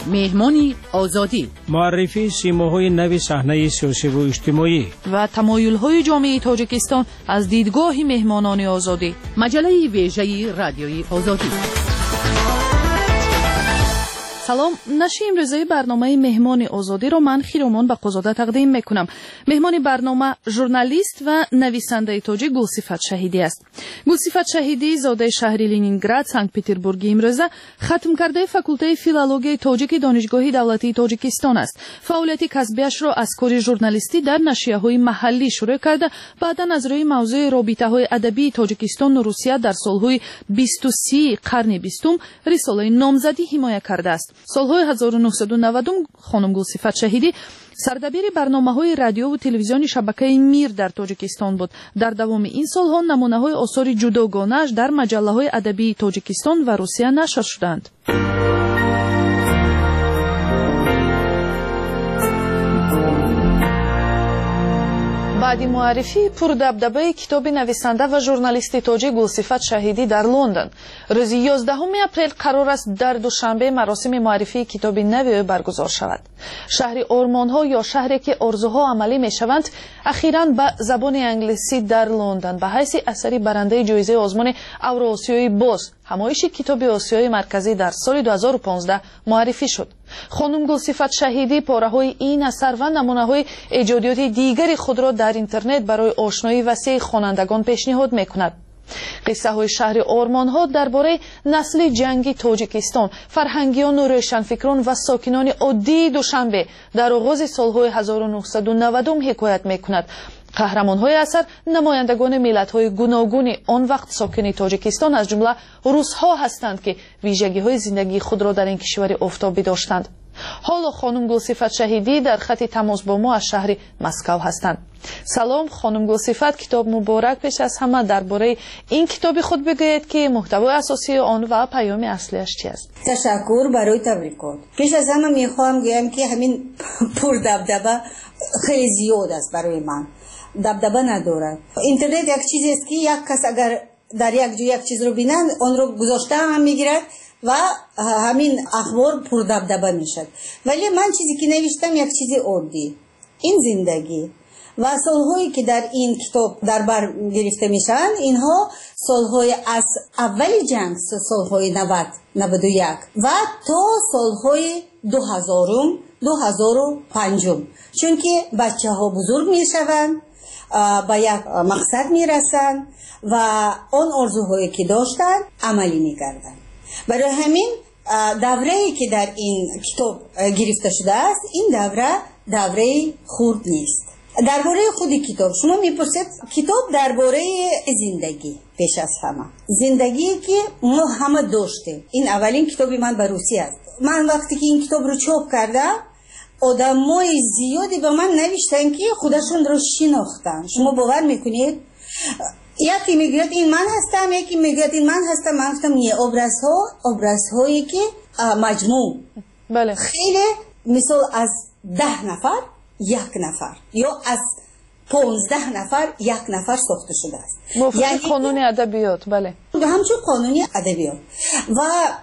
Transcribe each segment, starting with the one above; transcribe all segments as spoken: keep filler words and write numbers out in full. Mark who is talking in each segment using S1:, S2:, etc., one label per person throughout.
S1: مهمان آزادی،
S2: معرفی سیماهای نو صحنه سیاسی و اجتماعی
S3: و تمایل‌های جامعه تاجیکستان از دیدگاه مهمانان آزادی.
S1: مجله ویژه رادیوی آزادی.
S3: سلام، نشر امروزه برنامه مهمان آزادی را من خیرامان به قزاده تقدیم میکنم. مهمان برنامه ژورنالیست و نویسنده تاجیک گلصفت شهیدی است. گلصفت شهیدی زاده شهر لنینگراد، سنت پتربورگ امروزه ختم کرده فاکولته فیلولوژی تاجیک دانشگاه دولتی تاجیکستان است. فعالیت کسبیش را از کار ژورنالیستی در نشریه‌های محلی شروع کرده، بعدا از روی موضوع رابطه‌های ادبی تاجیکستان و روسیه در سالهای بیست و سه قرن بیستم رساله نامزدی حمایت کرده است. سالهای هزار و نهصد و نود خانم گلصفت شهیدی سردبیر برنامه‌های رادیو و تلویزیون شبکه میر در تاجیکستان بود. در دوام این سالها نمونه‌های آثار جداگانه‌اش در مجله‌های ادبی تاجیکستان و روسیه نشر شدند. بعدی معرفی پردبدبه کتاب نویسنده و ژورنالیست تاجیک گلصفت شهیدی در لندن. روز یازدهم اپریل قرار است در دوشنبه مراسم معرفی کتاب نو برگزار شود. شهر آرمان‌ها یا شهری که آرزوها عملی می‌شوند اخیراً به زبان انگلیسی در لندن به حیث اثری برنده جایزه آزمون اوراسیای باز همایش کتاب آسیای مرکزی در سال دو هزار و پانزده معرفی شد. خانم گلصفت شهیدی پاره‌های این اثر و نمونه‌های ایجادیات دیگری خود را در اینترنت برای آشنایی وسیع خوانندگان پیشنهاد می‌کند. قصه های شهر آرمان‌ها درباره نسل جنگی تاجیکستان، فرهنگیان و روشنفکران و ساکنان عادی دوشنبه در آغاز سالهای هزار و نهصد و نود حکایت می‌کند. قهرمان‌های اثر نمایندگان ملت‌های گوناگون آن وقت ساکن تاجیکستان از جمله روس‌ها هستند که ویژگی‌های زندگی خود را در این کشور آفتابی داشتند. حالا خانم گلصفت شهیدی در خط تماس با ما از شهر مسکو هستند. سلام خانم گلصفت، کتاب مبارک. پیش از همه درباره این کتاب خود بگویید که محتوای اساسی آن و پیام اصلیش چی است؟
S4: تشکر برای تبریکات. پیش از همه میخوام بگم که همین پردبدبه خیلی زیاد است برای من. دبدبه ندارد. اینترنت یک چیزی است که یک کس اگر در یک جا یک چیز رو بینند آن رو گذاشته هم میگیرد و همین اخبار پردبدبه میشد. ولی من چیزی که نوشتم یک چیز عادی، این زندگی و سالهایی که در این کتاب در بر گرفته میشن، اینها سالهای از اول جنگ، سالهای نود نود و یک و تا سالهای دو هزارم دو هزار و پنجم، چون که بچه ها بزرگ میشوند، به یک مقصد میرسند و آن آرزوهایی که داشتن عملی میکردن. برای همین دوره‌ای که در این کتاب گرفته شده است، این دوره دوره خرد نیست. درباره خود کتاب شما میپرسید، کتاب درباره زندگی، پیش از همه زندگی که ما همه داشتیم. این اولین کتاب من به روسی است. من وقتی که این کتاب رو چاپ کردم، آدمای زیادی به من نوشتن که خودشون رو شناختن. شما باور میکنید؟ یکی میگوید این من هستم، یکی میگوید این من هستم. من گفتم یه ابرازها ابرازهایی که مجموع
S3: بله.
S4: خیلی مثال از ده نفر یک نفر یا از پانزده نفر یک نفر ساخته شده است.
S3: یعنی قانون ادبیات. بله،
S4: همچون قانونی ادبیات. و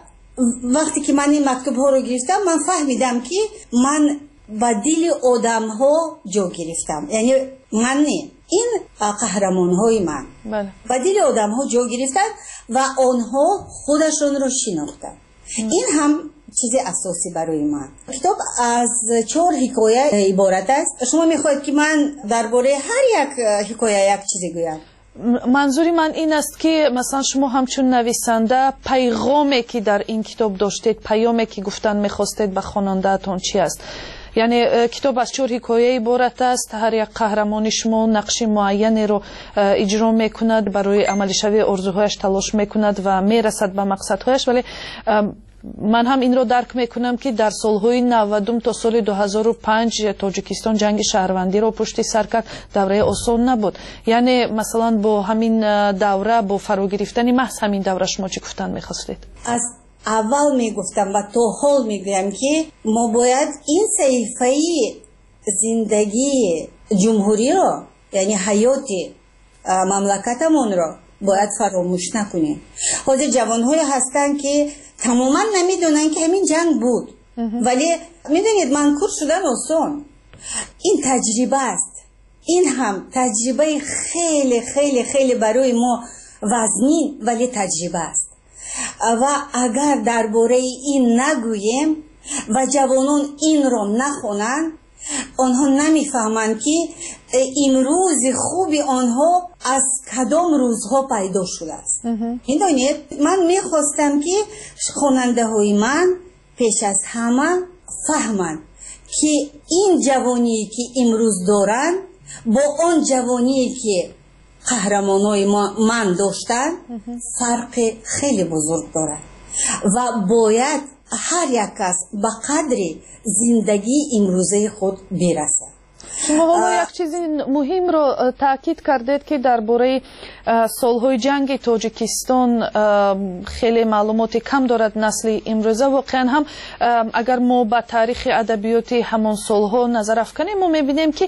S4: وقتی که من این مکتوب ها رو گرفتم، من فهمیدم که من با دل آدم ها جا گرفتم. یعنی من نه، این قهرمان های من
S3: بله.
S4: با دل آدم ها جا گرفتن و آنها خودشون رو شناختن. این هم چیز اساسی برای من. کتاب از چهار حکایه عبارت است. شما میخواید که من درباره هر یک حکایه یک چیزی گویم؟
S3: منظوری من این است که مثلا شما همچون نویسنده پیغامی که در این کتاب داشتید، پیامی که گفتن میخواستید به خواننده‌تون چی است؟ یعنی کتاب از چهار حکایه عبارت است، هر یک قهرمان شما نقش معینی رو اجرا میکند، برای عملی شوی آرزوهایش تلاش میکند و میرسد به مقصدهایش. ولی من هم این رو درک میکنم که در سالهای نود تا سال دو هزار و پنج تاجیکستان جنگ شهروندی رو پشت سر کرد. دوره آسان نبود. یعنی مثلا با همین دوره، با فرا گرفتن محض همین دوره شما چی گفتن میخواستید؟
S4: از اول میگفتم و تا حال میگویم که ما باید این صحیفه زندگی جمهوری را، یعنی حیات مملکتمون را باید فراموش نکنیم. حاضر جوان‌های هستن که تماما نمیدونن که همین جنگ بود. ولی میدونید منکور شدن آسان، این تجربه است. این هم تجربه خیلی خیلی خیلی برای ما وزنی ولی تجربه است و اگر درباره این نگوییم و جوانان این را نخونند آنها نمیفهمند که امروز خوبی آنها از کدام روزها پیدا شده است. میدونید من میخواستم که خواننده های من پیش از همه فهمند که این جوانی که امروز دارند با آن جوانی که قهرمانای من داشتن فرق خیلی بزرگ دارد و باید هر یک کس به قدر زندگی امروزه خود برسد.
S3: شما حالا یک چیز مهم رو تاکید کردید که درباره سالهای جنگ تاجیکستان خیلی معلومات کم دارد نسل امروزه. واقعا هم اگر ما به تاریخ ادبیات همان سالها نظر افکنیم ما میبینیم که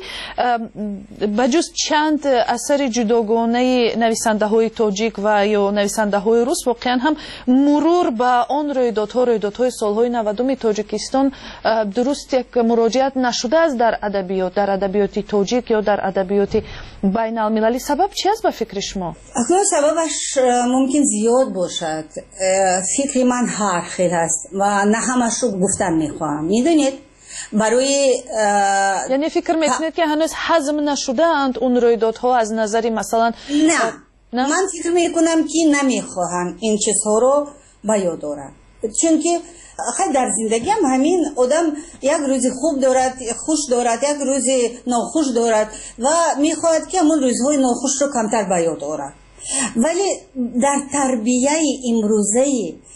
S3: بجز چند اثر جداگانه نویسنده های تاجیک و یا نویسنده های روس واقعا هم مرور به آن رویدادها رویدادهای سالهای نودم تاجیکستان درست یک مراجعت نشده است در ادبیات در ادبیات تاجیک یا در ادبیات بین المللی. سبب چی است به فکر شما؟
S4: اکنون سببش ممکن زیاد باشد. فکر من هر خیل است و نه همش رو گفتن میخواهم. میدونید برای
S3: یعنی فکر میکنید که هنوز هضم نشده اند اون رویدادها از نظری مثلا
S4: نه, نه؟ من فکر میکنم که نمیخواهم این چیزها رو به یاد دارم، چون که خیلی در زندگی هم همین آدم یک روز خوب دارد خوش دارد یک روز ناخوش دارد و میخواهد که همون روزهای ناخوش رو کمتر به یاد آورد. ولی در تربیه امروزه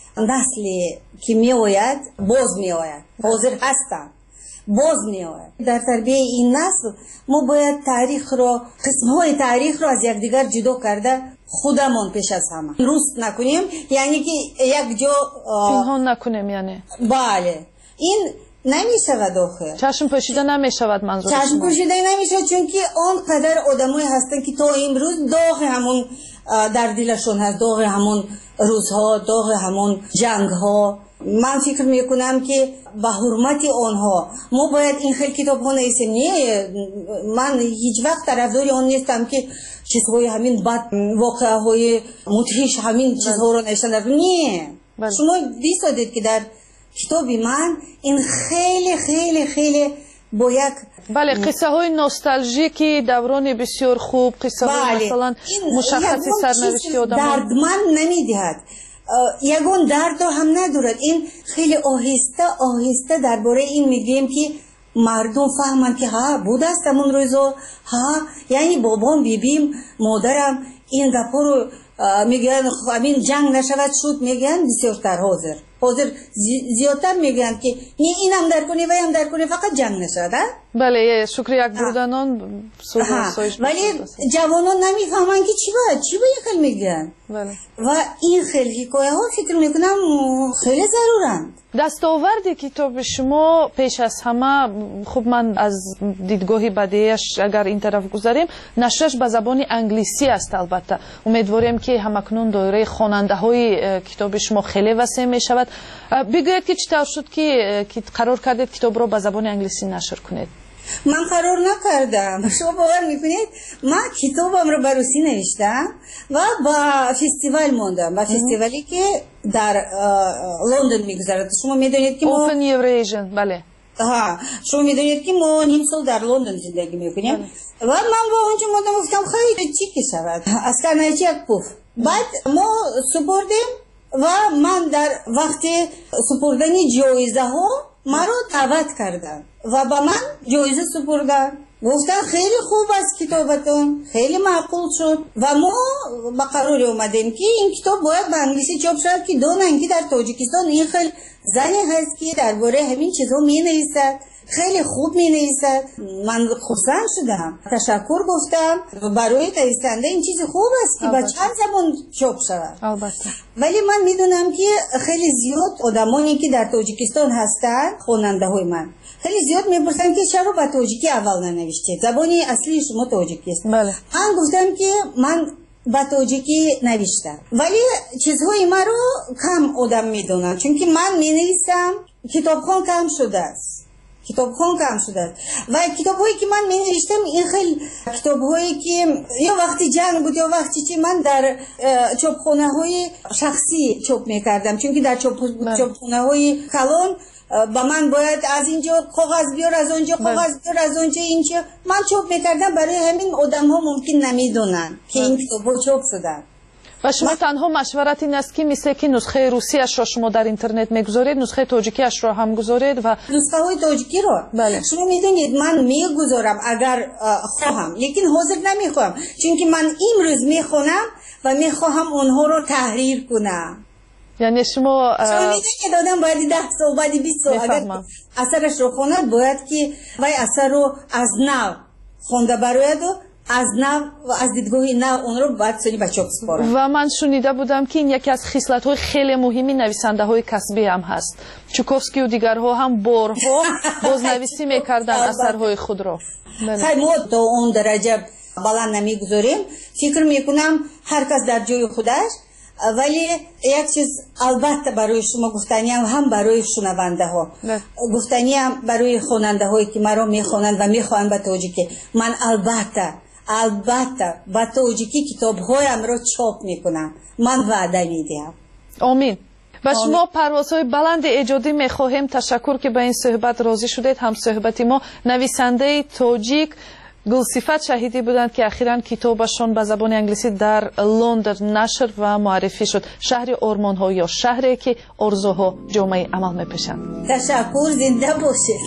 S4: نسل که میآید باز میآید حاضر هستند باز میآید در تربیه این نسل ما باید تاریخ را قسمهای تاریخ را از یکدیگر جدا کرده خودمون پیش از همه درست نکنیم، یعنی که یک جا
S3: پنهان نکنیم. یعنی
S4: بله این نمیشود آخر
S3: چشم پوشیده نمیشود. منظور
S4: چشم پوشیده نمیشود چون که آنقدر آدمایی هستن که تا امروز داغ همون در دلشون هست، داغ همون روزها، داغ همون جنگها. من فکر میکنم که به حرمت آنها ما باید این خیلی کتاب ها نیستیم. نه من هیچ وقت طرفدار آن نیستم که چیزهای همین بد واقعه های مدهش همین چیزها رو نوشتن. نه شما دیدید که در کتاب من این خیلی خیلی خیلی با یک
S3: بله قصه های نوستالژیکی دوران بسیار خوب، قصه های
S4: بله.
S3: مثلا مشخصی سرنوشتی آدم
S4: دردمند نمیدهد، یگان درد هم ندارد. این خیلی آهسته آهسته درباره این میگیم که مردم فهمند که ها بود است همون روزا، ها یعنی بابام بیبیم مادرم این گپا رو میگن همین جنگ نشود شد میگن بسیارتر حاضر حاضر زیادتر میگن که نه این هم در کنی و هم در کنی فقط جنگ نشود.
S3: بله شکر یک بردنان
S4: ولی جوانان نمیفهمن که چی باید چی باید خیلی میگن.
S3: بله.
S4: و این خیلی حکایه ها فکر میکنم خیلی ضرورند.
S3: دستاورد کتاب شما پیش از همه خب من از دیدگاهی بدیهش اگر این طرف گذاریم نشرش به زبان انگلیسی است. البته امیدواریم که همکنون دایره خواننده های کتاب شما خیلی وسیع می شود. بگویید که چطور شد که قرار کردید کتاب را به زبان انگلیسی نشر کنید؟
S4: من قرار نکردم. شما باور میکنید من کتابم رو به روسی نوشتم و با فستیوال موندم، با فستیوالی که در لندن میگذرد. شما میدونید که ما
S3: Open Eurasian بله
S4: ها شما میدونید که ما نیم سال در لندن زندگی میکنیم و من با اونجا موندم گفتم خیلی چی که شود از کنایچی یک پوف. بعد ما سپردیم و من در وقت سپردن جایزه ها مرا دعوت کردن و با من جایزه سپردن. گفتن خیلی خوب است کتابتون، خیلی معقول شد و ما با قرار اومدیم که این کتاب باید به انگلیسی چاپ شد که دونن که در تاجیکستان این خیلی زنی هست که درباره همین چیزها می نویسد، خیلی خوب می نویسد. من خرسند شدم، تشکر گفتم برای نویسنده این چیز خوب است که با چند زبان چاپ شود.
S3: البته
S4: ولی من میدونم که خیلی زیاد آدمانی که در تاجیکستان هستن خواننده های من خیلی زیاد میپرسن که چرا با تاجیکی اول ننوشتید؟ زبانی اصلی شما تاجیکی است.
S3: بله.
S4: من گفتم که من با تاجیکی نوشتم ولی چیزهای ما رو کم آدم میدونن چون که من می نویسم کتابخوان کم شده است، کتابخوان کم شده است و کتاب‌هایی که من می‌نوشتم این خیلی کتاب‌هایی که یا وقتی جنگ بود یا وقتی چی من در چاپخانه‌های شخصی چاپ می‌کردم، چون که در چاپ چاپخانه‌های کلان با من باید از اینجا کاغذ بیار، از اونجا کاغذ بیار، از اونجا اینجا من چاپ می‌کردم. برای همین آدم‌ها ممکن نمی‌دونن که این کتاب‌ها چاپ شدن.
S3: و شما تنها مشورت این است که مثل که نسخه روسی اش را شما در اینترنت میگذارید، نسخه تاجیکی اش را هم گذارید و
S4: نسخه های تاجیکی را
S3: بله.
S4: شما میدونید من میگذارم اگر خواهم، لیکن حاضر نمیخوام، چون که من امروز میخونم و میخواهم اونها رو تحریر کنم.
S3: یعنی شما
S4: شما میدونید که دادم باید ده سال بعد بیست سال اگر اثرش رو خوند باید که وای اثر رو از نو خونده براید و از نو و از دیدگاه نو اون رو باید سنی بچه بسپارم.
S3: و من شنیده بودم که این یکی از خصلت‌های خیلی مهمی نویسنده های کسبی هم هست. چوکوفسکی و دیگرها هم بارها بازنویسی میکردن اثرهای خود را.
S4: خیلی ما تا اون درجه بلند نمیگذاریم. فکر میکنم هر کس در جای خودش، ولی یک چیز البته برای شما گفتنی هم هم برای شنونده ها گفتنی هم برای خواننده هایی که مرا میخوانند و میخوانند به تاجیکی. من البته البته با تاجیکی کتاب هایم را چاپ میکنم، من وعده میدهم.
S3: آمین. و شما پروازهای بلند ایجادی میخواهیم. تشکر که به این صحبت راضی شدید. هم صحبتی ما نویسنده تاجیک گلصفت شهیدی بودند که اخیراً کتابشان به زبان انگلیسی در لندن نشر و معرفی شد. شهر آرمان ها یا شهری که آرزوها جامعه عمل میپیشند.
S4: تشکر، زنده باشید.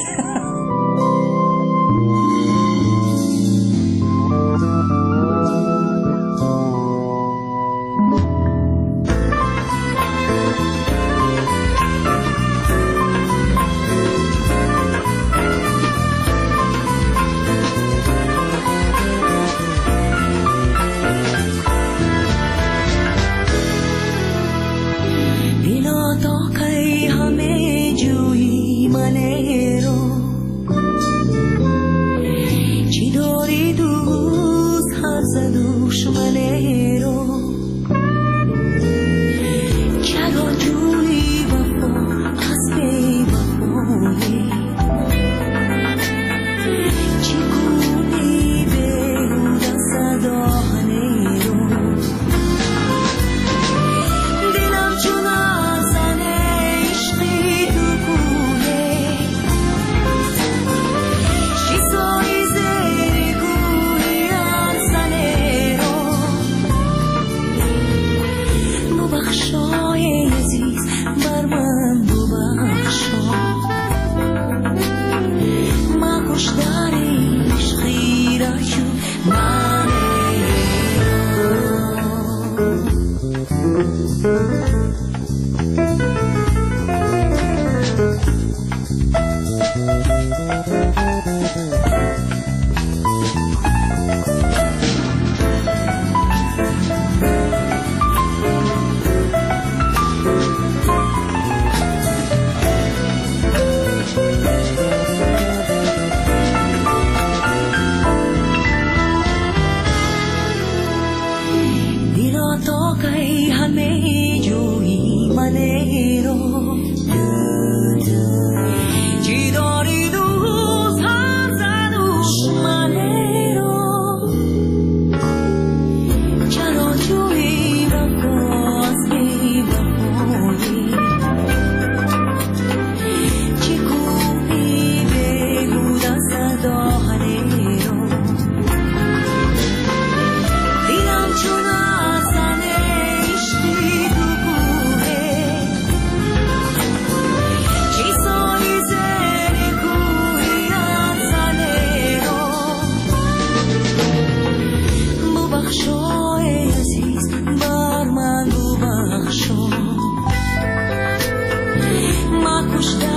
S5: Push